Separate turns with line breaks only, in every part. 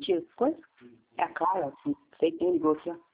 transmitir as coisas? É a Clara, não sei quem ligou aqui, ó.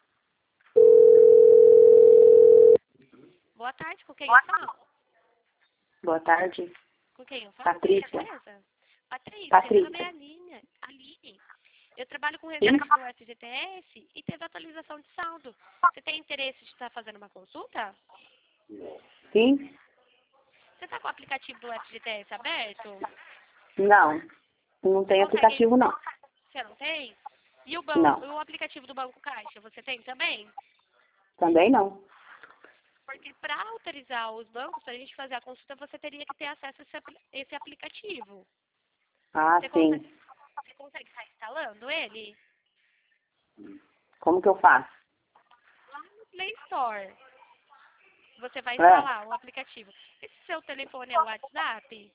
Boa tarde, com quem eu falo?
Boa tarde.
Com quem eu falo?
Patrícia.
Certeza? Patrícia, meu nome é
Patrícia.
Aline. Eu trabalho com resgate do FGTS e teve atualização de saldo. Você tem interesse de estar fazendo uma consulta?
Sim?
Você está com o aplicativo do FGTS aberto?
Não. Não tem aplicativo, não.
Você não tem? E
Não.
o aplicativo do Banco Caixa, você tem também?
Também não.
Porque para autorizar os bancos, para a gente fazer a consulta, você teria que ter acesso a esse aplicativo.
Ah, sim.
Você consegue estar instalando ele?
Como que eu faço?
Lá no Play Store. Você vai instalar o aplicativo. Esse seu telefone é o WhatsApp?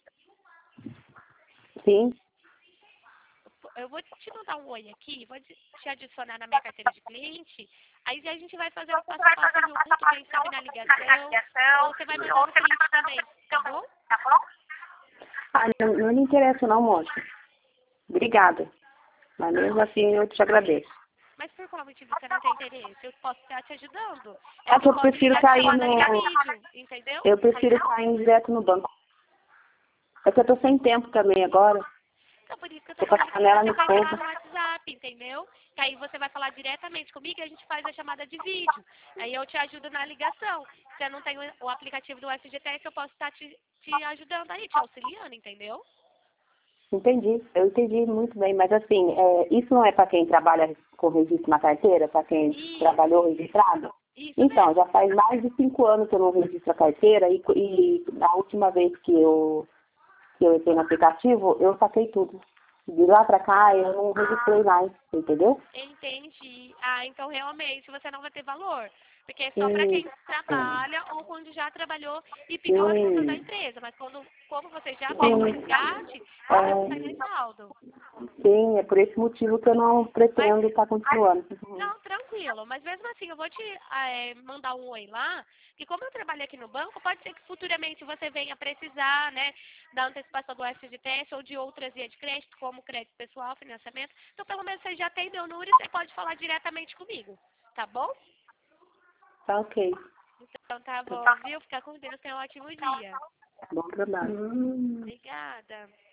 Sim.
Eu vou te mandar um oi aqui, vou te adicionar na minha carteira de cliente. Aí a gente vai fazer o passo a passo junto, quem sabe na ligação. Ou você vai mandar no cliente também, tá bom?
Ah, não me interessa não, moça. Obrigada. Mas mesmo assim eu te agradeço.
Mas por qual motivo você não tem interesse? Eu posso estar te ajudando.
É que eu prefiro sair
vídeo, entendeu?
Eu prefiro sair direto no banco. É que eu tô sem tempo também agora.
Então, por isso que eu
Tô
tô
com a
falando que
canela
você
no
vai falar
fogo.
no WhatsApp, entendeu? Que aí você vai falar diretamente comigo e a gente faz a chamada de vídeo. Aí eu te ajudo na ligação. Se eu não tenho o aplicativo do FGTS, eu posso estar te ajudando aí, te auxiliando, entendeu?
Entendi. Eu entendi muito bem. Mas assim, isso não é para quem trabalha com registro na carteira? Para quem trabalhou registrado?
Isso
Então,
mesmo.
já faz mais de 5 anos que eu não registro a carteira e na última vez que eu entrei no aplicativo, eu saquei tudo. De lá pra cá, eu não registrei mais, entendeu?
Entendi. Ah, então realmente você não vai ter valor. Porque é só para quem trabalha ou quando já trabalhou e pediu ajuda da empresa. Mas como você já fez o resgate, você não tem mais saldo.
Sim, é por esse motivo que eu não pretendo estar continuando.
Não, tranquilo. Mas mesmo assim, eu vou te mandar um oi lá, que como eu trabalho aqui no banco, pode ser que futuramente você venha precisar, né, da antecipação do FGTS ou de outras vias de crédito, como crédito pessoal, financiamento. Então, pelo menos você já tem meu número e você pode falar diretamente comigo, tá bom?
Tá ok.
Então tá bom, viu? Fica com Deus, tenha um ótimo dia.
Bom trabalho.
Obrigada.